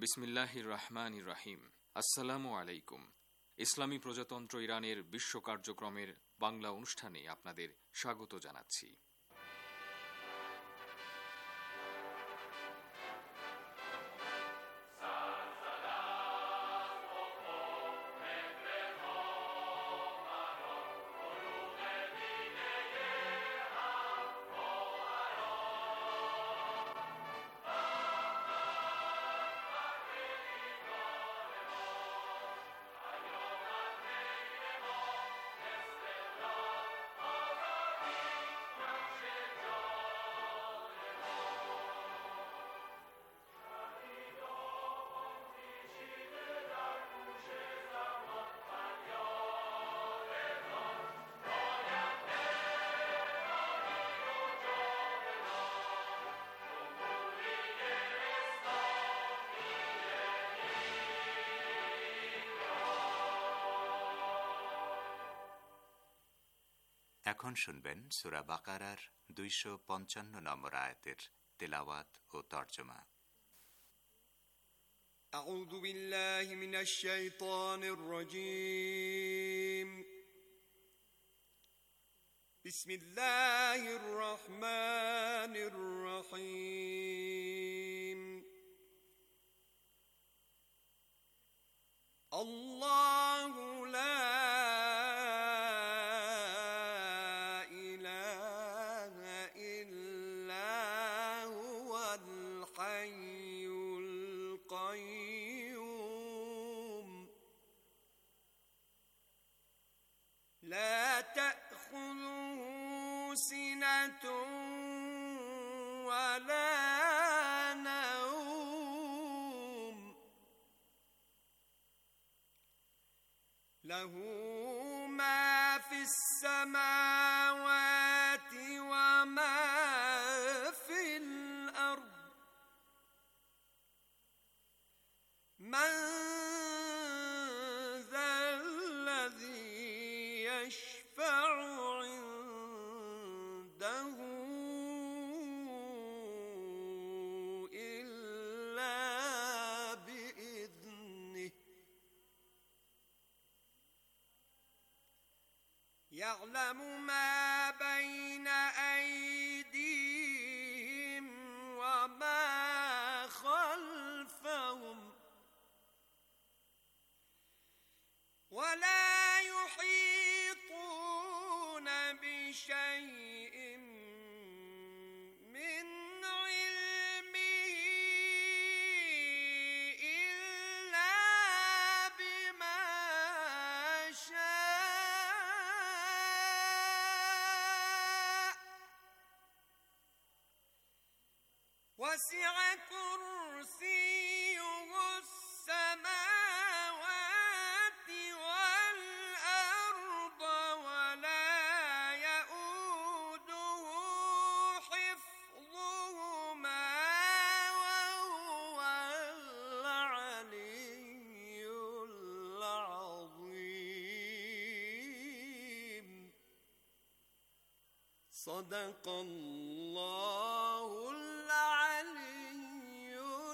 বিসমিল্লাহির রহমানির রহিম। আসসালামু আলাইকুম। ইসলামী প্রজাতন্ত্র ইরানের বিশ্ব কার্যক্রমের বাংলা অনুষ্ঠানে আপনাদের স্বাগত জানাচ্ছি। এখন শুনবেন সূরা বাকারার 255 নম্বর আয়াতের তেলাওয়াত ও তরজমা। আউযু বিল্লাহি মিনাশ শাইতানির রাজীম। বিসমিল্লাহির রহমানির রহিম। আল্লাহু লা لا تأخذه سنة ولا نوم له ما في السماوات وما في الأرض من يشفع عنده إلا بإذنه يعلم ما بين أيديهم وما خلفهم ولا يحيطون بشيء من علمه إلا بما شاء وسع كرسيه السماوات والأرض ولا يؤوده حفظهما وهو العلي العظيم. صدق الله العلي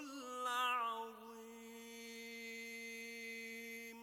العظيم.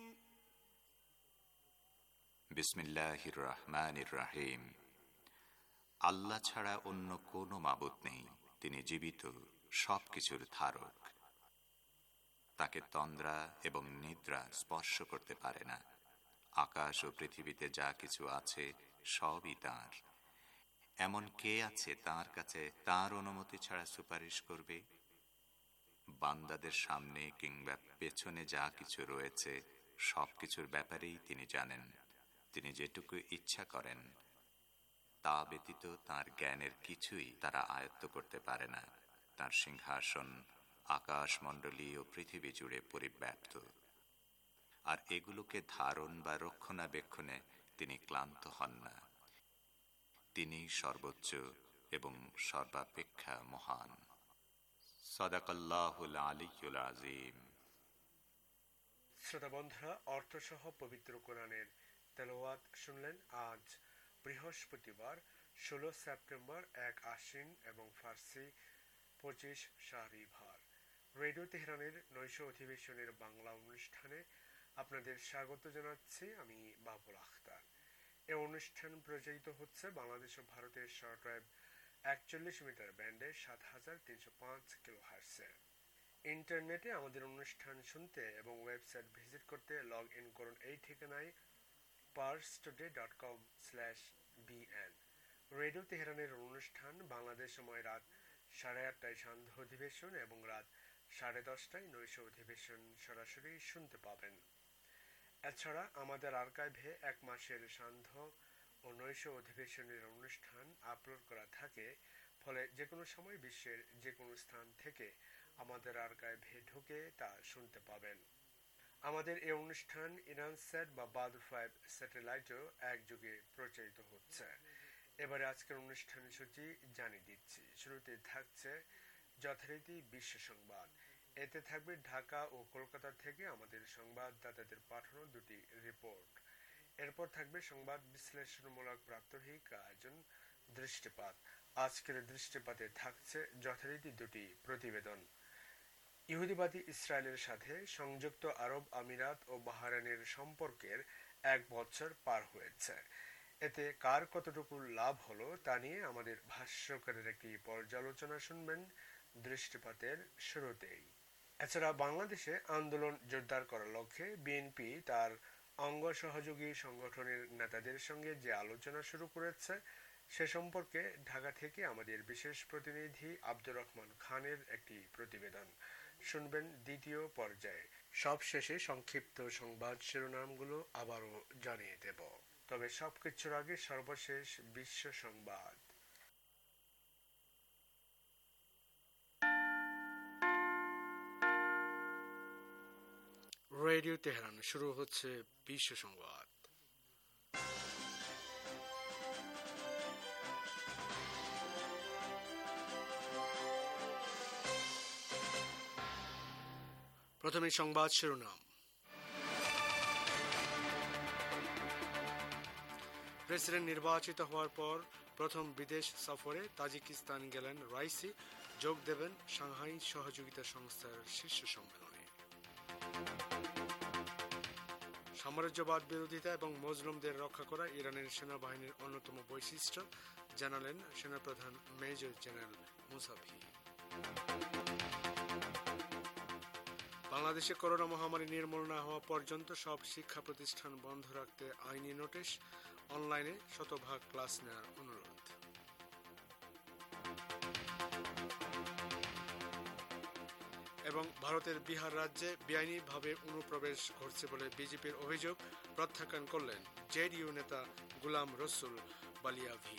বিসমিল্লাহির রহমানির রহিম। আল্লাহ ছাড়া অন্য কোনো মাবুদ নেই, তিনি জীবিত, সবকিছুর ধারক। তাকে তন্দ্রা এবং নিদ্রা স্পর্শ করতে পারে না। আকাশ ও পৃথিবীতে যা কিছু আছে সবই তাঁর। এমন কে আছে তাঁর কাছে তাঁর অনুমতি ছাড়া সুপারিশ করবে? বান্দাদের সামনে কিংবা পেছনে যা কিছু রয়েছে সবকিছুর ব্যাপারেই তিনি জানেন। তিনি যেটুকু ইচ্ছা করেন তা ব্যতীত তাঁর জ্ঞানের কিছুই তারা আয়ত্ত করতে পারে না। তাঁর সিংহাসন আকাশমণ্ডলী ও পৃথিবী জুড়ে পরিব্যাপ্ত, আর এগুলোকে ধারণ বা রক্ষণাবেক্ষণে তিনি ক্লান্ত হন না। তিনি সর্বোচ্চ এবং সর্বাপেক্ষা মহান। সাদাকাল্লাহুল আলিয়্যুল আযীম। শ্রোতা বন্ধুরা, অর্থসহ পবিত্র কোরআনের তেলাওয়াত শুনলেন। আজ বৃহস্পতিবার 16 সেপ্টেম্বর, 1 আশ্বিন এবং ফার্সি 25 শাহরিভার। রেডিও তেহরানের নৈশ অধিবেশনের বাংলা অনুষ্ঠানে আপনাদের স্বাগত জানাচ্ছি আমি বাবুল আখতার। এই অনুষ্ঠান প্রচারিত হচ্ছে বাংলাদেশ ও ভারতের শর্টওয়েভ 41 মিটার ব্যান্ডে 7305 কিলোহার্টজে। ইন্টারনেটে আমাদের অনুষ্ঠান শুনতে এবং ওয়েবসাইট ভিজিট করতে লগ ইন করুন এই ঠিকানায় parstoday.com/bn। রেডিও তেহরানের অনুষ্ঠান বাংলাদেশ সময় রাত 8:30টায় সান্ধ্য অধিবেশন এবং রাত 10:30টায় নৈশ অধিবেশন সরাসরি শুনতে পাবেন। এছাড়া আমাদের আর্কাইভে 1 মাসের সান্ধ্য ও নৈশ অধিবেশনের অনুষ্ঠান আপলোড করা থাকে, ফলে যে কোনো সময় বিশ্বের যে কোনো স্থান থেকে আমাদের আর্কাইভে ঢুকে তা শুনতে পাবেন। আমাদের এই অনুষ্ঠান ইরানস্যাট বা বাদর 5 স্যাটেলাইটও একযোগে প্রচারিত হচ্ছে। এবারে আজকের অনুষ্ঠান সূচি জানিয়ে দিচ্ছি। শুরুতে থাকছে যথারীতি বিশ্ব সংবাদ। এতে থাকবে ঢাকা ও কলকাতা থেকে আমাদের সংবাদদাতাদের পাঠানো দুটি রিপোর্ট। এরপর থাকবে সংবাদ বিশ্লেষণমূলক প্রাত্যহিক আয়োজন দৃষ্টিপাত। আজকের দৃষ্টিপাতে থাকছে যথারীতি দুটি প্রতিবেদন। ইহুদিবাদী ইসরায়েলের সাথে সংযুক্ত আরব আমিরাত ও বাহরাইনের সম্পর্কের 1 বছর পার হয়েছে। এতে কার কতটুকু লাভ হলো তা নিয়ে আমাদের ভাষ্যকারের একটি পর্যালোচনা শুনবেন দৃষ্টিপাতের শুরুতেই। এছাড়া বাংলাদেশে আন্দোলন জোরদার করার লক্ষ্যে বিএনপি তার অঙ্গ সহযোগী সংগঠনের নেতাদের সঙ্গে যে আলোচনা শুরু করেছে সে সম্পর্কে ঢাকা থেকে আমাদের বিশেষ প্রতিনিধি আব্দুর রহমান খানের একটি প্রতিবেদন শুনবেন দ্বিতীয় পর্যায়ে। সবশেষে সংক্ষিপ্ত সংবাদ শিরোনামগুলো আবারও জানিয়ে দেব, তবে সবকিছুর আগে সর্বশেষ বিশ্ব সংবাদ। রেডিও তেহরান, শুরু হচ্ছে বিশ্ব সংবাদ। প্রথমে সংবাদ শিরোনাম। প্রেসিডেন্ট নির্বাচিত হওয়ার পর প্রথম বিদেশ সফরে তাজিকিস্তান গেলেন রাইসি, যোগ দেবেন সাংহাই সহযোগিতা সংস্থার শীর্ষ সম্মেলনে। সাম্রাজ্যবাদ বিরোধিতা এবং মজলুমদের রক্ষা করা ইরানের সেনাবাহিনীর অন্যতম বৈশিষ্ট্য, জানালেন সেনাপ্রধান মেজর জেনারেল মুসাভি। বাংলাদেশে করোনা মহামারী নির্মূল না হওয়া পর্যন্ত সব শিক্ষা প্রতিষ্ঠান বন্ধ রাখতে আইনি নোটিশ, অনলাইনে 100% ক্লাস নেওয়ার অনুরোধ। এবং ভারতের বিহার রাজ্যে বেআইনিভাবে অনুপ্রবেশ ঘটছে বলে বিজেপির অভিযোগ প্রত্যাখ্যান করলেন জেডিইউ নেতা গুলাম রসুল বালিয়াভি।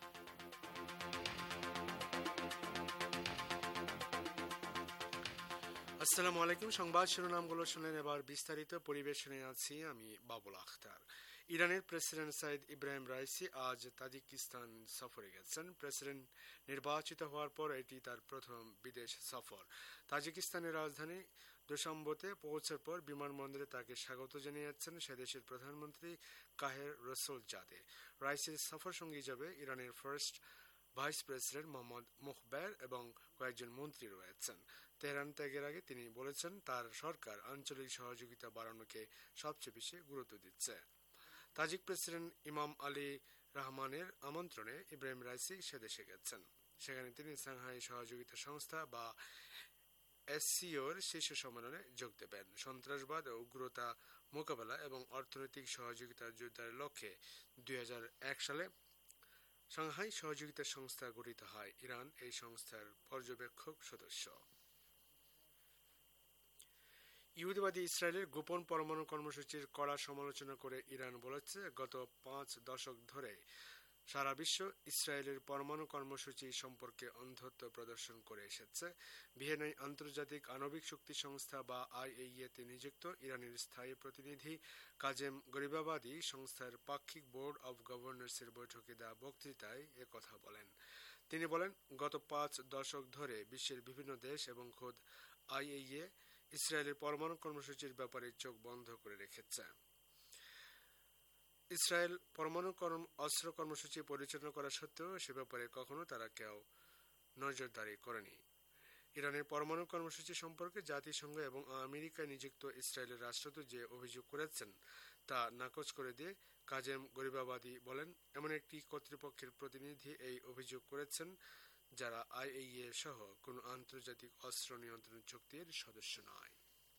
আসসালামু আলাইকুম। সংবাদ শিরোনামগুলো শুনেন, এবার বিস্তারিত পরিবেশনে আছি আমি বাবুল আখতার। ইরানের প্রেসিডেন্ট সাইদ ইব্রাহিম রাইসি আজ তাজিকিস্তান সফরে গেছেন। প্রেসিডেন্ট নির্বাচিত হওয়ার পর এটি তার প্রথম বিদেশ সফর। তাজিকিস্তানের রাজধানী দুশাম্বতে পৌঁছার পর বিমানবন্দরে তাকে স্বাগত জানিয়েছেন সে দেশের প্রধানমন্ত্রী কাহের রসুলজাদে। রাইসির সফর সঙ্গী যাবে ইরানের first vice president Mohammad Mokhber এবং কয়েকজন মন্ত্রী রয়েছেন। তেহরান ত্যাগের আগে তিনি বলেছেন তার সরকার আঞ্চলিক সহযোগিতা বাড়ানোকে সবচেয়ে বেশি গুরুত্ব দিচ্ছে। তাজিক প্রেসিডেন্ট ইমাম আলী রহমানের আমন্ত্রণে ইব্রাহিম রাইসি সেদেশে গেছেন। সেখানে তিনি সাংহাই সহযোগিতা সংস্থা বা এসসিওর শীর্ষ সম্মেলনে যোগ দেবেন। সন্ত্রাসবাদ ও উগ্রতা মোকাবেলা এবং অর্থনৈতিক সহযোগিতা জোরদারের লক্ষ্যে 2001 সালে সাংহাই সহযোগিতা সংস্থা গঠিত হয়। ইরান এই সংস্থার পর্যবেক্ষক সদস্য। ইহুদিবাদী ইসরায়েলের গোপন পরমাণু কর্মসূচির কড়া সমালোচনা করে ইরান বলেছে গত 5 দশক ধরে সারা বিশ্ব ইসরায়েলের পরমাণু কর্মসূচি সম্পর্কে অন্ধত্ব প্রদর্শন করে এসেছে। ভিয়েনায় আন্তর্জাতিক আণবিক শক্তি সংস্থা বা আইএইএ-তে নিযুক্ত ইরানের স্থায়ী প্রতিনিধি কাজেম গরিবাবাদী সংস্থার পাক্ষিক বোর্ড অব গভর্নর্সের বৈঠকে দেওয়া বক্তৃতায় একথা বলেন। তিনি বলেন, গত 5 দশক ধরে বিশ্বের বিভিন্ন দেশ এবং খোদ আইএইএ ইসরায়েলের পরমাণু কর্মসূচির ব্যাপারে চোখ বন্ধ করে রেখেছে। ইসরায়েল পরমাণু অস্ত্র কর্মসূচি পরিচালনা করা সত্ত্বেও সে ব্যাপারে কখনো তারা কেউ নজরদারি করেনি। ইরানের পরমাণু কর্মসূচি সম্পর্কে জাতিসংঘ এবং আমেরিকায় নিযুক্ত ইসরায়েলের রাষ্ট্রদূত যে অভিযোগ করেছেন তা নাকচ করে দিয়ে কাজেম গরিবাবাদী বলেন, এমন একটি কর্তৃপক্ষের প্রতিনিধি এই অভিযোগ করেছেন যারা আইএইএ সহ কোনো আন্তর্জাতিক অস্ত্র নিয়ন্ত্রণ চুক্তির সদস্য নয়।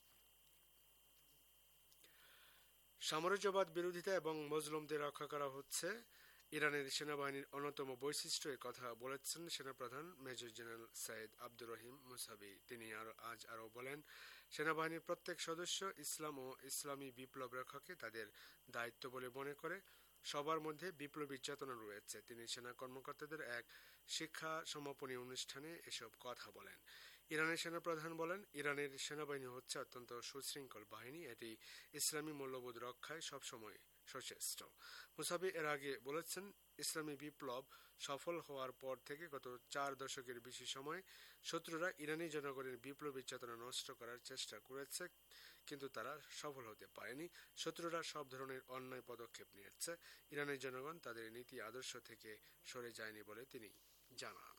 সাম্রাজ্যবাদ বিরোধিতা এবং মজলুমদের রক্ষা করা হচ্ছে ইরানের সেনাবাহিনীর অন্যতম বৈশিষ্ট্য, কথা বলেছেন সেনাপ্রধান major general Sayyid Abdur Rahim Mousavi. তিনি আরও বলেন, সেনাবাহিনীর প্রত্যেক সদস্য ইসলাম ও ইসলামী বিপ্লব রক্ষাকে তাদের দায়িত্ব বলে মনে করে। সবার মধ্যে বিপ্লবী চেতনা রয়েছে। তিনি সেনা কর্মকর্তাদের এক শিক্ষা সমাপনী অনুষ্ঠানে এসব কথা বলেন। ইরানের সেনাপ্রধান বলেন, ইরানের সেনাবাহিনী হচ্ছে অত্যন্ত সুশৃঙ্খল বাহিনী। এটি ইসলামী মূল্যবোধ রক্ষায় সবসময় সচেষ্ট। মুসাবি এর আগে বলেছেন, ইসলামী বিপ্লব সফল হওয়ার পর থেকে গত 4 দশকের বেশি সময় শত্রুরা ইরানি জনগণের বিপ্লবী চেতনা নষ্ট করার চেষ্টা করেছে, কিন্তু তারা সফল হতে পারেনি। শত্রুরা সব ধরনের অন্যায় পদক্ষেপ নিয়েছে। ইরানের জনগণ তাদের নীতি আদর্শ থেকে সরে যায়নি বলে তিনি জানান।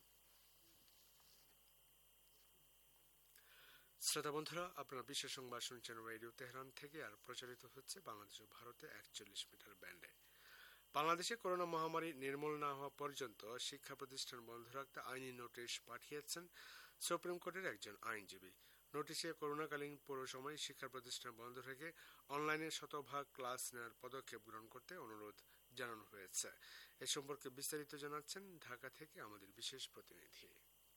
শ্রোতা বন্ধুরা, আপনারা বিশ্ব সংবাদ শুনছেন রেডিও তেহরান থেকে, আর প্রচারিত হচ্ছে বাংলাদেশ ও ভারতে 41 মিটার ব্যান্ডে। বাংলাদেশে করোনা মহামারী নির্মূল না হওয়া পর্যন্ত শিক্ষা প্রতিষ্ঠান বন্ধ রাখতে আইনি নোটিশ পাঠিয়েছেন সুপ্রিম কোর্টের একজন আইনজীবী। নোটিশে করোনাকালীন পুরো সময় শিক্ষা প্রতিষ্ঠান বন্ধ রেখে অনলাইনে শতভাগ ক্লাস নেওয়ার পদক্ষেপ গ্রহণ করতে অনুরোধ জানানো হয়েছে। এ সম্পর্কে বিস্তারিত জানাচ্ছেন ঢাকা থেকে আমাদের বিশেষ প্রতিনিধি।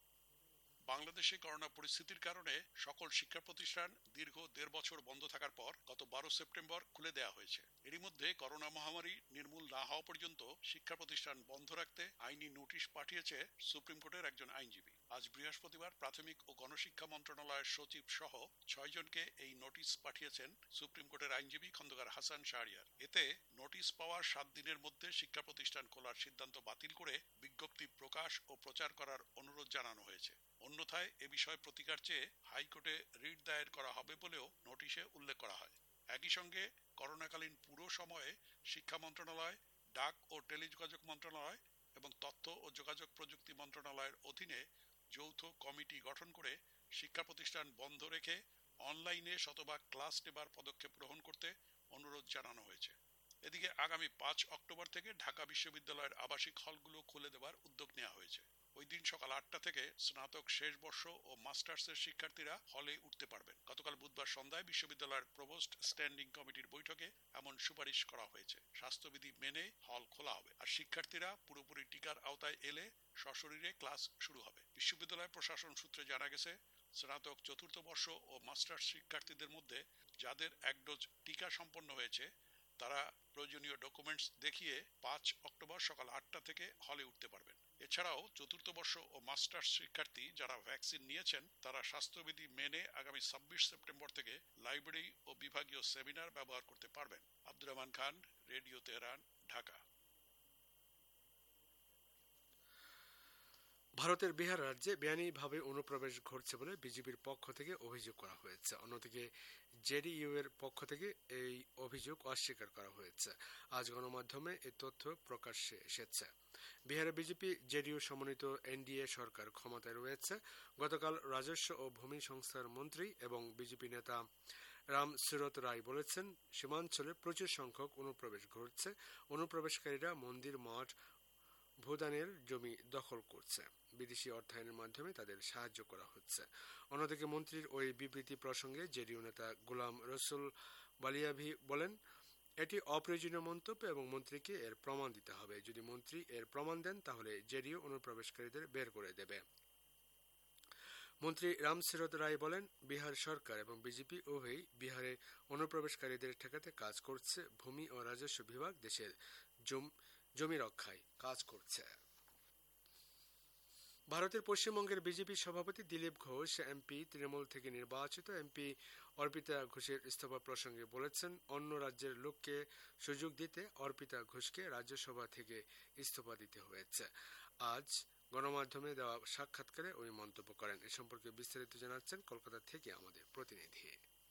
বাংলাদেশে করোনা পরিস্থিতির কারণে সকল শিক্ষা প্রতিষ্ঠান দীর্ঘ 1.5 বছর বন্ধ থাকার পর গত 12 সেপ্টেম্বর খুলে দেওয়া হয়েছে। এরই মধ্যে করোনা মহামারী নির্মূল না হওয়া পর্যন্ত শিক্ষা প্রতিষ্ঠান বন্ধ রাখতে আইনি নোটিশ পাঠিয়েছে সুপ্রিম কোর্টের একজন আইনজীবী। আজ বৃহস্পতিবার প্রাথমিক ও গণশিক্ষা মন্ত্রণালয়ের সচিব সহ 6 জনকে এই নোটিশ পাঠিয়েছেন সুপ্রিম কোর্টের আইনজীবী খন্দকার হাসান শাহরিয়ার। এতে নোটিশ পাওয়ার 7 দিনের মধ্যে শিক্ষা প্রতিষ্ঠান খোলার সিদ্ধান্ত বাতিল করে বিজ্ঞপ্তি প্রকাশ ও প্রচার করার অনুরোধ জানানো হয়েছে। অন্যথায় এ বিষয়ে প্রতিকার চেয়ে হাইকোর্টে রিট দায়ের করা হবে বলেও নোটিশে উল্লেখ করা হয়। একই সঙ্গে করোনাকালীন পুরো সময়ে শিক্ষা মন্ত্রণালয়, ডাক ও টেলিযোগাযোগ মন্ত্রণালয় এবং তথ্য ও যোগাযোগ প্রযুক্তি মন্ত্রণালয়ের অধীনে যৌথ কমিটি গঠন করে শিক্ষা প্রতিষ্ঠান বন্ধ রেখে অনলাইনে শতভাগ ক্লাস নেবার পদক্ষেপ গ্রহণ করতে অনুরোধ জানানো হয়েছে। এদিকে আগামী 5 অক্টোবর থেকে ঢাকা বিশ্ববিদ্যালয়ের আবাসিক হলগুলো খুলে দেওয়ার উদ্যোগ নেওয়া হয়েছে। ওই দিন সকাল 8টা থেকে স্নাতক শেষ বর্ষ ও মাস্টার্সের শিক্ষার্থীরা হলে উঠতে পারবেন। গতকাল বুধবার সন্ধ্যায় বিশ্ববিদ্যালয়ের প্রভোস্ট স্ট্যান্ডিং কমিটির বৈঠকে এমন সুপারিশ করা হয়েছে। স্বাস্থ্যবিধি মেনে হল খোলা হবে, আর শিক্ষার্থীরা পুরোপুরি টিকার আওতায় এলে সশরীরে ক্লাস শুরু হবে। বিশ্ববিদ্যালয় প্রশাসন সূত্রে জানা গেছে, স্নাতক 4র্থ বর্ষ ও মাস্টার্স শিক্ষার্থীদের মধ্যে যাদের 1 ডোজ টিকা সম্পন্ন হয়েছে তারা প্রয়োজনীয় ডকুমেন্টস দেখিয়ে 5 অক্টোবর সকাল 8টা থেকে হলে উঠতে পারবেন। এছাড়াও 4র্থ বর্ষ ও মাস্টার্স শিক্ষার্থী যারা ভ্যাকসিন নিয়েছেন তারা স্বাস্থ্যবিধি মেনে আগামী 26 সেপ্টেম্বর থেকে লাইব্রেরি ও বিভাগীয় সেমিনার ব্যবহার করতে পারবেন। Abdur Rahman Khan, radio Tehran, Dhaka. ভারতের বিহার রাজ্যে বেআইনিভাবে অনুপ্রবেশ ঘটছে বলে বিজেপির পক্ষ থেকে অভিযোগ করা হয়েছে। অন্যদিকে জেডিইউ এর পক্ষ থেকে এই অভিযোগ অস্বীকার করা হয়েছে। আজ গণমাধ্যমে এই তথ্য প্রকাশ্যে এসেছে। বিহারে বিজেপি জেডিইউ সমন্বিত এনডিএ সরকার ক্ষমতায় রয়েছে। গতকাল রাজস্ব ও ভূমি সংস্কার মন্ত্রী এবং বিজেপি নেতা রাম সুরত রায় বলেছেন, সীমাঞ্চলে প্রচুর সংখ্যক অনুপ্রবেশ ঘটছে। অনুপ্রবেশকারীরা মন্দির, মঠ, ভূদানের জমি দখল করছে। বিদেশি অর্থায়নের মাধ্যমে তাদের সাহায্য করা হচ্ছে। অন্যদিকে মন্ত্রীর ওই বিবৃতি প্রসঙ্গে জেডিইউ নেতা গোলাম রসুল বালিয়াভি বলেন, এটি অপ্রয়োজনীয় মন্তব্য এবং মন্ত্রীকে এর প্রমাণ দিতে হবে। যদি মন্ত্রী এর প্রমাণ দেন তাহলে জেডিইউ অনুপ্রবেশকারীদের বের করে দেবে। মন্ত্রী রাম সুরত রায় বলেন, বিহার সরকার এবং বিজেপি উভয়ই বিহারে অনুপ্রবেশকারীদের ঠেকাতে কাজ করছে। ভূমি ও রাজস্ব বিভাগ দেশের জমি রক্ষায় কাজ করছে। ভারতের পশ্চিমবঙ্গের বিজেপি সভাপতি দিলীপ ঘোষ এমপি তৃণমূল থেকে নির্বাচিত এমপি অর্পিতা ঘোষের ইস্তফা প্রসঙ্গে বলেছেন, অন্য রাজ্যের লোককে সুযোগ দিতে অর্পিতা ঘোষকে রাজ্যসভা থেকে ইস্তফা দিতে হয়েছে। আজ গণমাধ্যমে দেওয়া সাক্ষাৎকারে ওই মন্তব্য করেন। এ সম্পর্কে বিস্তারিত জানাচ্ছেন কলকাতা থেকে আমাদের প্রতিনিধি।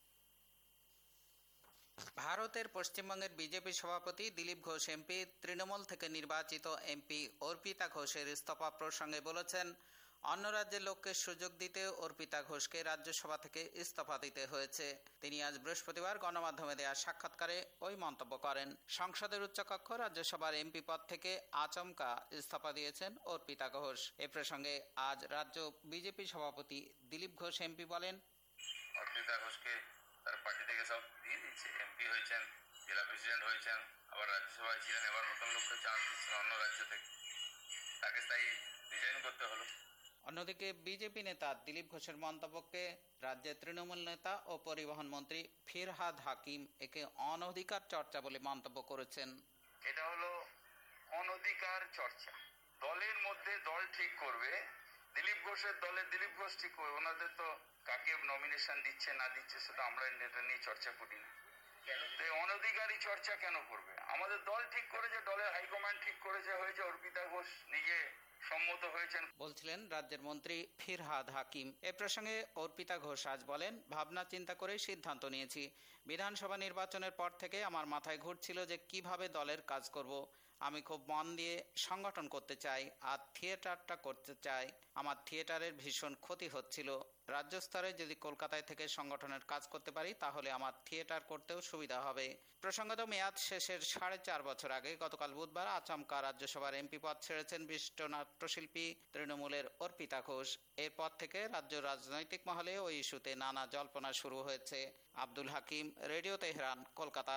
ভারতের পশ্চিমবঙ্গের বিজেপি সভাপতি দিলীপ ঘোষ এমপি তৃণমূল থেকে নির্বাচিত এমপি অর্পিতা ঘোষের ইস্তফা প্রসঙ্গে বলেছেন, অন্য রাজ্যের লোককে সুযোগ দিতে অর্পিতা ঘোষকে রাজ্যসভা থেকে ইস্তফা দিতে হয়েছে। তিনি আজ বৃহস্পতিবার গণমাধ্যমে দেয়া সাক্ষাৎকারে ওই মন্তব্য করেন। সংসদের উচ্চকক্ষ রাজ্যসভার এমপি পদ থেকে আচমকা ইস্তফা দিয়েছেন অর্পিতা ঘোষ। এ প্রসঙ্গে আজ রাজ্য বিজেপি সভাপতি দিলীপ ঘোষ এমপি বলেন, অর্পিতা ঘোষকে তার পার্টি থেকে সব দিয়ে দিচ্ছে, এমপি হয়েছেন, জেলা প্রেসিডেন্ট হয়েছেন, আবার রাজ্যসভায় ছিলেন, এবার নতুন লোককে চান্স দিচ্ছেন অন্য রাজ্য থেকে, তাকে তাই রিজাইন করতে হলো। অন্যদিকে বিজেপি নেতা দিলীপ ঘোষের মন্তব্যকে রাজ্যের তৃণমূল নেতা ও পরিবহন মন্ত্রী ফিরহাদ হাকিম একে অনধিকার চর্চা বলে মন্তব্য করেছেন। এটা হলো অনধিকার চর্চা। দলের মধ্যে দল ঠিক করবে, দিলীপ ঘোষের দলে দিলীপ ঘোষ ঠিক করবে, ওনাদের তো কাকে নমিনেশন দিচ্ছে না দিচ্ছে সেটা আমরা এটা নিয়ে চর্চা করি না। অনধিকারী চর্চা কেন করবে? আমাদের দল ঠিক করেছে, দলের হাইকমান্ড ঠিক করেছে, হয়েছে, অর্পিতা ঘোষ নিজে সম্মত হয়েছেন, বলছিলেন রাজ্যের মন্ত্রী ফিরহাদ হাকিম। এ প্রসঙ্গে অর্পিতা ঘোষ আজ বলেন, ভাবনা চিন্তা করে সিদ্ধান্ত নিয়েছি। বিধানসভা নির্বাচনের পর থেকে আমার মাথায় ঘুরছিল যে কিভাবে দলের কাজ করব। আমি খুব মন দিয়ে সংগঠন করতে চাই আর থিয়েটারটা করতে চাই। আমার থিয়েটারের ভীষণ ক্ষতি হচ্ছিল। রাজ্য স্তরে যদি কলকাতায় থেকে সংগঠনের কাজ করতে পারি তাহলে আমার থিয়েটার করতেও সুবিধা হবে। প্রসঙ্গত, মেয়াদ শেষের 4.5 বছর আগে গতকাল বুধবার আচমকা রাজ্যসভার এমপি পদ ছেড়েছেন বিশিষ্ট নাট্যশিল্পী তৃণমূলের অর্পিতা ঘোষ। এরপর থেকে রাজ্য রাজনৈতিক মহলে ওই ইস্যুতে নানা জল্পনা শুরু হয়েছে। Abdul Hakim, radio Tehran, Kolkata.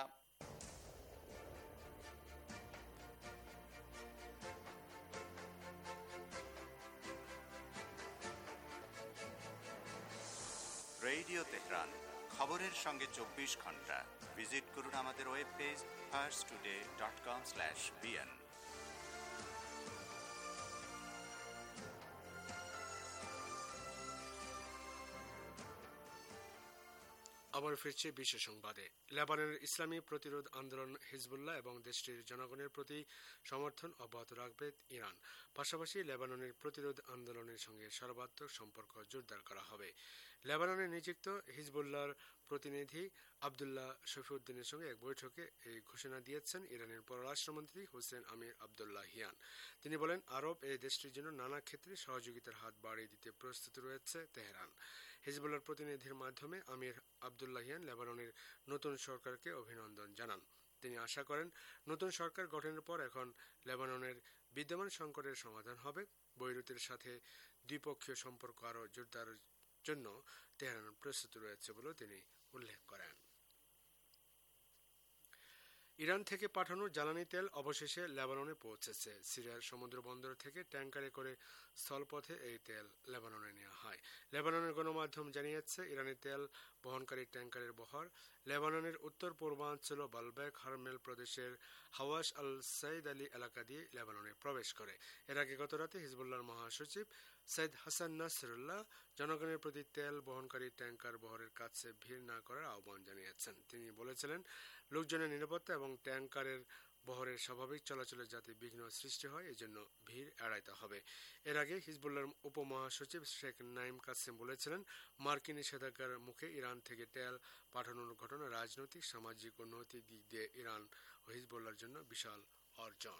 Radio Tehran, খবরের সঙ্গে 24 ঘন্টা। ভিজিট করুন আমাদের ওয়েব পেজ farstoday.com/bn। আবার ফিরছে বিশ্ব সংবাদে। লেবাননের ইসলামী প্রতিরোধ আন্দোলন হিজবুল্লাহ এবং দেশটির জনগণের প্রতি সমর্থন অব্যাহত রাখবে ইরান। পাশাপাশি লেবাননের প্রতিরোধ আন্দোলনের সঙ্গে সর্বাত্মক সম্পর্ক জোরদার করা হবে। লেবাননে নিযুক্ত হিজবুল্লাহর প্রতিনিধি আবদুল্লাহ শফিউদ্দিনের সঙ্গে এক বৈঠকে এই ঘোষণা দিয়েছেন ইরানের পররাষ্ট্রমন্ত্রী হোসেন আমির আবদুল্লাহিয়ান। তিনি বলেন, আরব এই দেশটির জন্য নানা ক্ষেত্রে সহযোগিতার হাত বাড়িয়ে দিতে প্রস্তুত রয়েছে তেহরান। হিজবুল্লাহর প্রতিনিধির মাধ্যমে আমির আবদুল্লাহিয়ান লেবাননের নতুন সরকারকে অভিনন্দন জানান। তিনি আশা করেন, নতুন সরকার গঠনের পর এখন লেবাননের বিদ্যমান সংকটের সমাধান হবে। বৈরুতের সাথে দ্বিপক্ষীয় সম্পর্ক আরও জোরদারের জন্য তেহরান প্রস্তুত রয়েছে বলেও তিনি উল্লেখ করেন। ইরান থেকে পাঠানো জ্বালানি তেল অবশেষে লেবাননে পৌঁছেছে। সিরিয়ার সমুদ্র বন্দর থেকে ট্যাঙ্কারে করে স্থলপথে এই তেল লেবাননে নেওয়া হয়। লেবাননের গণমাধ্যম জানিয়েছে, ইরানি তেল বহনকারী ট্যাঙ্কারের বহর লেবাননের উত্তর পূর্বাঞ্চল বালবেক হারমেল প্রদেশের হাওয়াস আল সাইদ আলী এলাকা দিয়ে লেবাননে প্রবেশ করে। এর আগে গতরাতে হিজবুল্লাহর মহাসচিব সৈয়দ হাসান নাসরুল্লাহ জনগণের প্রতি তেল বহনকারী ট্যাঙ্কার বহরের কাছে ভিড় না করার আহ্বান জানিয়েছেন। তিনি বলেছিলেন, লোকজনের নিরাপত্তা এবং ট্যাঙ্কারের বহরের স্বাভাবিক চলাচলে যাতে বিঘ্ন সৃষ্টি হয় এজন্য ভিড় এড়াইতে হবে। এর আগে হিজবুল্লাহর উপমহাসচিব শেখ নাইম কাসেম বলেছিলেন, মার্কিন নিষেধাজ্ঞার মুখে ইরান থেকে তেল পাঠানোর ঘটনা রাজনৈতিক, সামাজিক ও নৈতিক দিক দিয়ে ইরান ও হিজবুল্লাহর জন্য বিশাল অর্জন।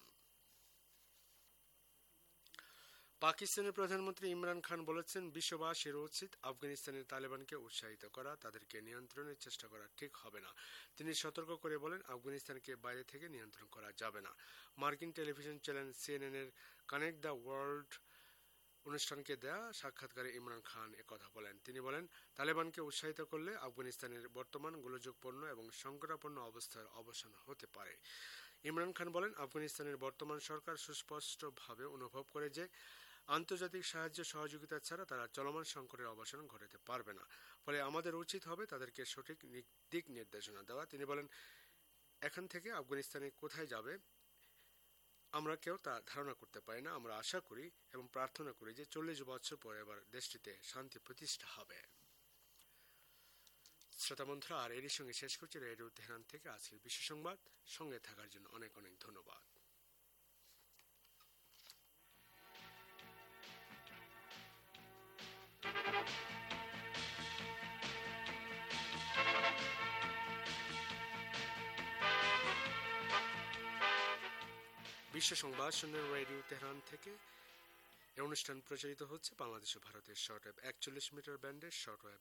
পাকিস্তানের প্রধানমন্ত্রী ইমরান খান বলেছেন, বিশ্ববাসীর উচিত আফগানিস্তানের তালেবানকে উৎসাহিত করা, তাদেরকে নিয়ন্ত্রণের চেষ্টা করা ঠিক হবে না। তিনি সতর্ক করে বলেন, আফগানিস্তানকে বাইরে থেকে নিয়ন্ত্রণ করা যাবে না। মার্কিন টেলিভিশন চ্যানেল সিএনএন-এর কানেক্ট দ্য ওয়ার্ল্ড অনুষ্ঠানকে দেয়া সাক্ষাৎকারে ইমরান খান একথা বলেন। তিনি বলেন, তালেবানকে উৎসাহিত করলে আফগানিস্তানের বর্তমান গোলযোগপূর্ণ এবং সংকটাপন্ন অবস্থার অবসান হতে পারে। ইমরান খান বলেন, আফগানিস্তানের বর্তমান সরকার সুস্পষ্টভাবে অনুভব করে যে আন্তর্জাতিক সাহায্য সহযোগিতা ছাড়া তারা চলমান সংকটের অবসান ঘটাতে পারবে না। ফলে আমাদের উচিত হবে তাদেরকে সঠিক দিক নির্দেশনা দেওয়া। তিনি বলেন, এখান থেকে আফগানিস্তানে কোথায় যাবে আমরা কেউ তা ধারণা করতে পারি না। আমরা আশা করি এবং প্রার্থনা করি যে 40 বছর পরে এবার দেশটিতে শান্তি প্রতিষ্ঠা হবে। শ্রোতা বন্ধুরা, আর এরই সঙ্গে শেষ করছি রেডিও তেহরান থেকে আজকের বিশ্ব সংবাদ। সঙ্গে থাকার জন্য অনেক অনেক ধন্যবাদ। বিশ্ব সংবাদ শুনলেন রেডিও তেহরান থেকে। এই অনুষ্ঠান প্রচারিত হচ্ছে বাংলাদেশ ও ভারতের শর্টওয়েভ 41 মিটার ব্যান্ডের শর্টওয়েভ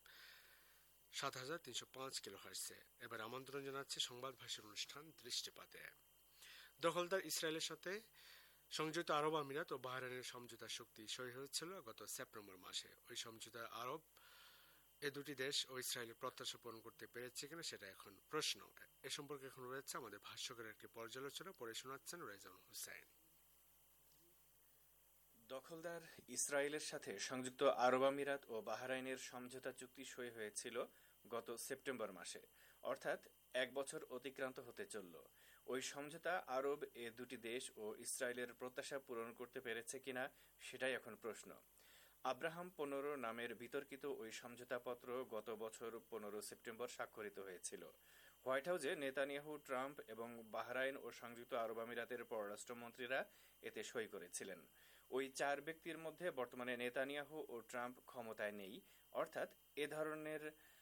7305 কিলোহার্টজে। এবার আমন্ত্রণ জানাচ্ছে সংবাদ ভাষার অনুষ্ঠান দৃষ্টিপাতে। দখলদার ইসরায়েলের সাথে সংযুক্ত আরব আমিরাত ও বাহরাইনের সমঝোতা চুক্তি সই হয়েছিল গত সেপ্টেম্বর মাসে। ওই সমঝোতায় আরব এ দুটি দেশ ও ইসরায়েলের প্রত্যাশা পূরণ করতে পেরেছে কিনা সেটা এখন প্রশ্ন। এ সম্পর্কে এখন রয়েছে আমাদের ভাষ্যকারের একটি পর্যালোচনা, পড়ে শোনাচ্ছেন রেজাউল হোসেন। দখলদার ইসরায়েলের সাথে সংযুক্ত আরব আমিরাত ও বাহরাইনের সমঝোতা চুক্তি সই হয়েছিল গত সেপ্টেম্বর মাসে, অর্থাৎ 1 বছর অতিক্রান্ত হতে চলল। ওই সমঝোতা আরব এ দুটি দেশ ও ইসরায়েলের প্রত্যাশা পূরণ করতে পেরেছে কিনা সেটাই এখন প্রশ্ন। আব্রাহাম 15 নামের বিতর্কিত ওই সমঝোতাপত্র গত বছর 15 সেপ্টেম্বর স্বাক্ষরিত হয়েছিল। হোয়াইট হাউসে নেতানিয়াহু, ট্রাম্প এবং বাহরাইন ও সংযুক্ত আরব আমিরাতের পররাষ্ট্রমন্ত্রীরা এতে সই করেছিলেন। ওই 4 ব্যক্তির মধ্যে বর্তমানে নেতানিয়াহু ও ট্রাম্প ক্ষমতায় নেই, অর্থাৎ এ ধরনের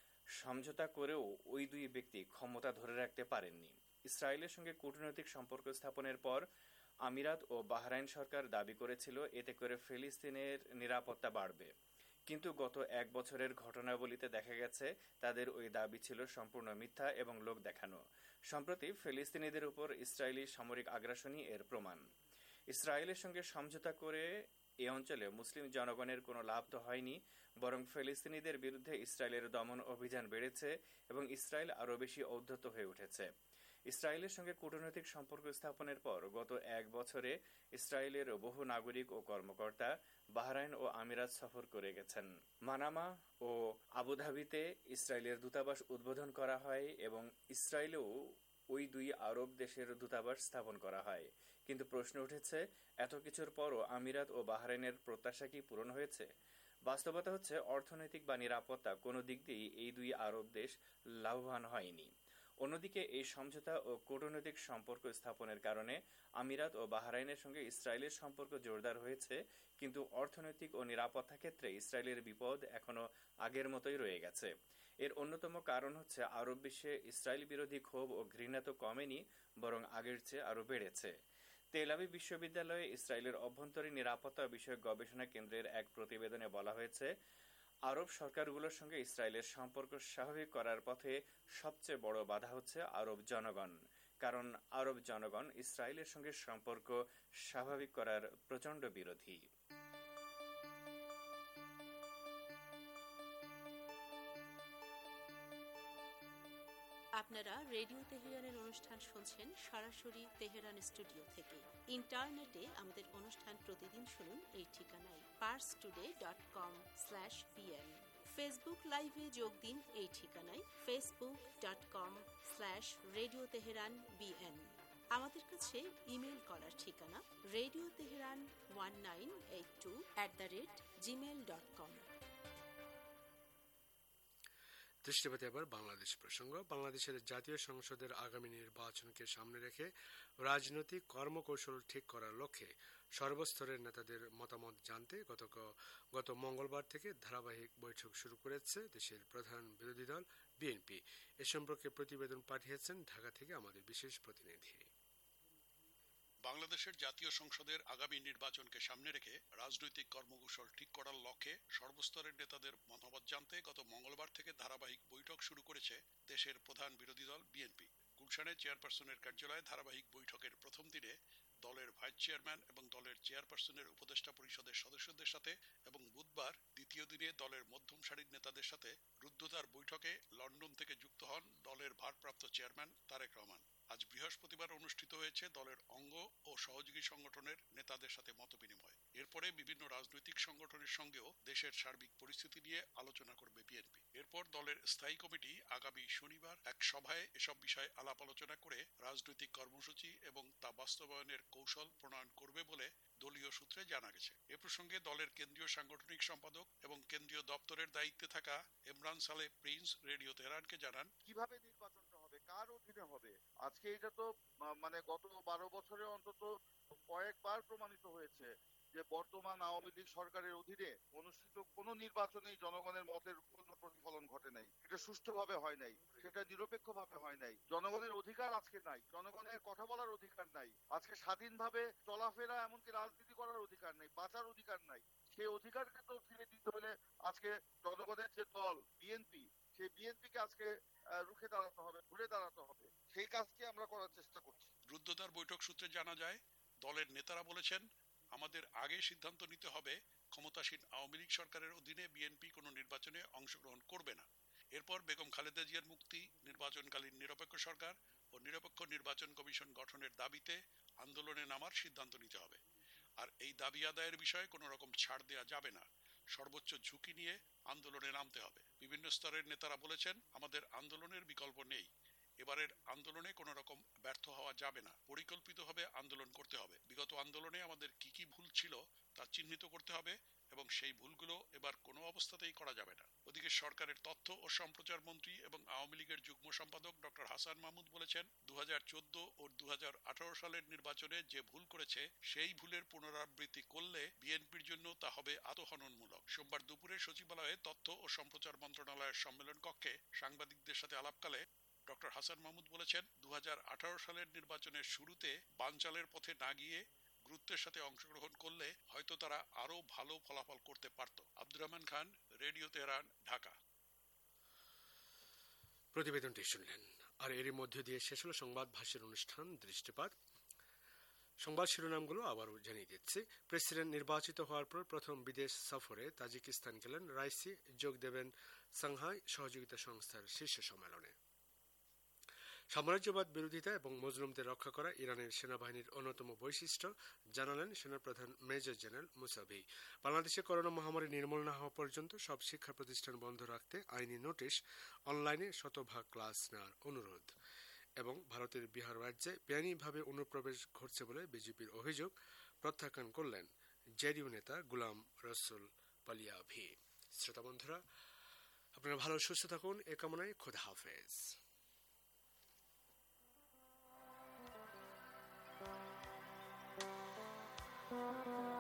সমঝোতা করেও ওই 2 ব্যক্তি ক্ষমতা ধরে রাখতে পারেননি। ইসরায়েলের সঙ্গে কূটনৈতিক সম্পর্ক স্থাপনের পর আমিরাত ও বাহরাইন সরকার দাবি করেছিল এতে করে ফিলিস্তিনের নিরাপত্তা বাড়বে, কিন্তু গত 1 বছরের ঘটনাবলিতে দেখা গেছে তাদের ওই দাবি ছিল সম্পূর্ণ মিথ্যা এবং লোক দেখানো। সম্প্রতি ফিলিস্তিনিদের উপর ইসরায়েলি সামরিক আগ্রাসনই এর প্রমাণ। ইসরায়েলের সঙ্গে সমঝোতা করে এ অঞ্চলে মুসলিম জনগণের কোনো লাভ তো হয়নি, বরং ফিলিস্তিনিদের বিরুদ্ধে ইসরায়েলের দমন অভিযান বেড়েছে এবং ইসরায়েল আরও বেশি ঔদ্ধত্য হয়ে উঠেছে। ইসরায়েলের সঙ্গে কূটনৈতিক সম্পর্ক স্থাপনের পর গত 1 বছরে ইসরায়েলের বহু নাগরিক ও কর্মকর্তা বাহরাইন ও আমিরাত সফর করে গেছেন। মানামা ও আবুধাবিতে ইসরায়েলের দূতাবাস উদ্বোধন করা হয় এবং ইসরায়েলেও ওই 2 আরব দেশের দূতাবাস স্থাপন করা হয়। কিন্তু প্রশ্ন উঠেছে, এত কিছুর পরও আমিরাত ও বাহরাইনের প্রত্যাশা কি পূরণ হয়েছে? বাস্তবতা হচ্ছে অর্থনৈতিক বা নিরাপত্তা কোনো দিক দিয়েই এই 2 আরব দেশ লাভবান হয়নি। অন্যদিকে এই সমঝোতা ও কূটনৈতিক সম্পর্ক স্থাপনের কারণে আমিরাত ও বাহরাইনের সঙ্গে ইসরায়েলের সম্পর্ক জোরদার হয়েছে, কিন্তু অর্থনৈতিক ও নিরাপত্তা ক্ষেত্রে ইসরায়েলের বিপদ এখনো আগের মতোই রয়ে গেছে। এর অন্যতম কারণ হচ্ছে আরব বিশ্বে ইসরায়েল বিরোধী ক্ষোভ ও ঘৃণা তো কমেনি, বরং আগের চেয়ে আরো বেড়েছে। তেল আবিব বিশ্ববিদ্যালয়ে ইসরায়েলের অভ্যন্তরীণ নিরাপত্তা বিষয়ক গবেষণা কেন্দ্রের এক প্রতিবেদনে বলা হয়েছে, আরব সরকারগুলোর সঙ্গে ইসরায়েলের সম্পর্ক স্বাভাবিক করার পথে সবচেয়ে বড় বাধা হচ্ছে আরব জনগণ, কারণ আরব জনগণ ইসরায়েলের সঙ্গে সম্পর্ক স্বাভাবিক করার প্রচণ্ড বিরোধী। আপনারা রেডিও তেহরানের অনুষ্ঠান শুনছেন সরাসরি তেহরান স্টুডিও থেকে। ইন্টারনেটে আমাদের অনুষ্ঠান প্রতিদিন শুনুন এই ঠিকানায় parstoday.com/bn। ফেসবুক লাইভে যোগ দিন এই ঠিকানায় facebook.com/radio teheran bn। আমাদের কাছে ইমেল করার ঠিকানা radioteheran1982@gmail.com। দৃষ্টিপাতে এবার বাংলাদেশ প্রসঙ্গ। বাংলাদেশের জাতীয় সংসদের আগামী নির্বাচনকে সামনে রেখে রাজনৈতিক কর্মকৌশল ঠিক করার লক্ষ্যে সর্বস্তরের নেতাদের মতামত জানতে গত মঙ্গলবার থেকে ধারাবাহিক বৈঠক শুরু করেছে দেশের প্রধান বিরোধী দল বিএনপি। এ সম্পর্কে প্রতিবেদন পাঠিয়েছেন ঢাকা থেকে আমাদের বিশেষ প্রতিনিধি। বাংলাদেশের জাতীয় সংসদের আগামী নির্বাচনকে সামনে রেখে রাজনৈতিক কর্মকৌশল ঠিক করার লক্ষ্যে সর্বস্তরের নেতাদের মতামত জানতে গত মঙ্গলবার থেকে ধারাবাহিক বৈঠক শুরু করেছে দেশের প্রধান বিরোধী দল বিএনপি। গুলশানে চেয়ারপারসনের কার্যালয়ে ধারাবাহিক বৈঠকের প্রথম দিনে দলের ভাইস চেয়ারম্যান এবং দলের চেয়ারপারসনের উপদেষ্টা পরিষদের সদস্যদের সাথে এবং বুধবার দ্বিতীয় দিনে দলের মধ্যম সারির নেতাদের সাথে রুদ্ধদ্বার বৈঠকে লন্ডন থেকে যুক্ত হন দলের ভারপ্রাপ্ত চেয়ারম্যান তারেক রহমান। আজ বৃহস্পতিবার অনুষ্ঠিত হয়েছে দলের অঙ্গ ও সহযোগী সংগঠনের নেতাদের সাথে মতবিনিময়। এরপরে বিভিন্ন রাজনৈতিক সংগঠনের সঙ্গেও দেশের সার্বিক পরিস্থিতি নিয়ে আলোচনা করবে বিএনপি। এরপর দলের স্থায়ী কমিটি আগামী শনিবার এক সভায় এসব বিষয়ে আলাপ আলোচনা করে রাজনৈতিক কর্মসূচি এবং তা বাস্তবায়নের কৌশল প্রণয়ন করবে বলে দলীয় সূত্রে জানা গেছে। এ প্রসঙ্গে দলের কেন্দ্রীয় সাংগঠনিক সম্পাদক এবং কেন্দ্রীয় দপ্তরের দায়িত্বে থাকা ইমরান সালেহ প্রিন্স রেডিও তেহরানকে জানান, কিভাবে নির্বাচনটা হবে, কার অধীনে হবে। আজকে এটা তো মানে গত 12 বছরে অন্তত কয়েকবার প্রমাণিত হয়েছে যে বর্তমান আওয়ামী লীগ সরকারের অধীনে অনুষ্ঠিত কোনো নির্বাচনেই জনগণের মতের কোনো প্রতিফলন ঘটে নাই, এটা সুষ্ঠুভাবে হয় নাই, সেটা নিরপেক্ষভাবে হয় নাই। জনগণের অধিকার আজকে নাই, জনগণের কথা বলার অধিকার নাই, আজকে স্বাধীনভাবে চলাফেরা এমনকি রাজনীতি করার অধিকার নাই, বাঁচার অধিকার নাই। সেই অধিকারকে তো ফিরে দিতে হলে আজকে জনগণের যে দল বিএনপি, সেই বিএনপিকে আজকে রুখে দাঁড়াতে হবে, ঘুরে দাঁড়াতে হবে। সেই কাজকে আমরা করার চেষ্টা করছি। রুদ্ধদ্বার বৈঠক সূত্রে জানা যায়, দলের নেতারা বলেছেন, আমাদের আগে সিদ্ধান্ত নিতে হবে ক্ষমতাসীন আওয়ামী লীগ সরকারের অধীনে বিএনপি কোনো নির্বাচনে অংশগ্রহণ করবে না। এরপর বেগম খালেদা জিয়ার মুক্তি, নির্বাচনকালীন নিরপেক্ষ সরকার ও নিরপেক্ষ নির্বাচন কমিশন গঠনের দাবিতে আন্দোলনে নামার সিদ্ধান্ত নিতে হবে। আর এই দাবি আদায়ের বিষয়ে কোনো রকম ছাড় দেওয়া যাবে না, সর্বোচ্চ ঝুঁকি নিয়ে আন্দোলনে নামতে হবে। বিভিন্ন স্তরের নেতারা বলেছেন, আমাদের আন্দোলনের বিকল্প নেই, এবারের আন্দোলনে কোনো রকম ব্যর্থ হওয়া যাবে না, পরিকল্পিতভাবে আন্দোলন করতে হবে। বিগত আন্দোলনে আমাদের কি কি ভুল ছিল তা চিহ্নিত করতে হবে এবং সেই ভুলগুলো এবার কোনো অবস্থাতেই করা যাবে না। ওদিকে সরকারের তথ্য ও সম্প্রচার মন্ত্রী এবং আওয়ামী লীগের যুগ্ম সম্পাদক ডক্টর হাসান মাহমুদ বলেছেন, 2014 ও 2018 সালের নির্বাচনে যে ভুল করেছে সেই ভুলের পুনরাবৃত্তি করলে বিএনপির জন্য তা হবে আত্মহননমূলক। সোমবার দুপুরে সচিবালয়ে তথ্য ও সম্প্রচার মন্ত্রণালয়ের সম্মেলন কক্ষে সাংবাদিকদের সাথে আলাপকালে ডক্টর হাসান মাহমুদ বলেছেন, 2018 সালের নির্বাচনের শুরুতে বানচালের পথে না গিয়ে গুরুত্বের সাথে অংশগ্রহণ করলে হয়তো তারা আরো ভালো ফলাফল করতে পারত। Abdur Rahman Khan, radio Tehran, Dhaka. প্রতিবেদনটি শুনলেন। আর এরই মধ্য দিয়ে শেষ হলো সংবাদ ভাষ্যের অনুষ্ঠান দৃষ্টিপাত। সংবাদ শিরোনামগুলো আবারও জানিয়ে দিচ্ছি। প্রেসিডেন্ট নির্বাচিত হওয়ার পর প্রথম বিদেশ সফরে তাজিকিস্তান গেলেন রাইসি, যোগ দেবেন সাংহাই সহযোগিতা সংস্থার শীর্ষ সম্মেলনে। সাম্রাজ্যবাদ বিরোধিতা এবং মজলুমদের রক্ষা করা ইরানের সেনাবাহিনীর অন্যতম বৈশিষ্ট্য, জানালেন সেনাপ্রধান মেজর জেনারেল মুসাভি। বাংলাদেশে করোনা মহামারী নির্মূল না হওয়া পর্যন্ত সব শিক্ষা প্রতিষ্ঠান বন্ধ রাখতে আইনি নোটিশ, অনলাইনে শতভাগ ক্লাস নেওয়ার অনুরোধ। এবং ভারতের বিহার রাজ্যে বেআইনিভাবে অনুপ্রবেশ ঘটছে বলে বিজেপির অভিযোগ প্রত্যাখ্যান করলেন জেডিইউ নেতা গুলাম রসুল পালিয়াভি। শ্রোতা বন্ধুরা, আপনারা ভালো সুস্থ থাকুন এ কামনায় খোদা হাফেজ। Thank you.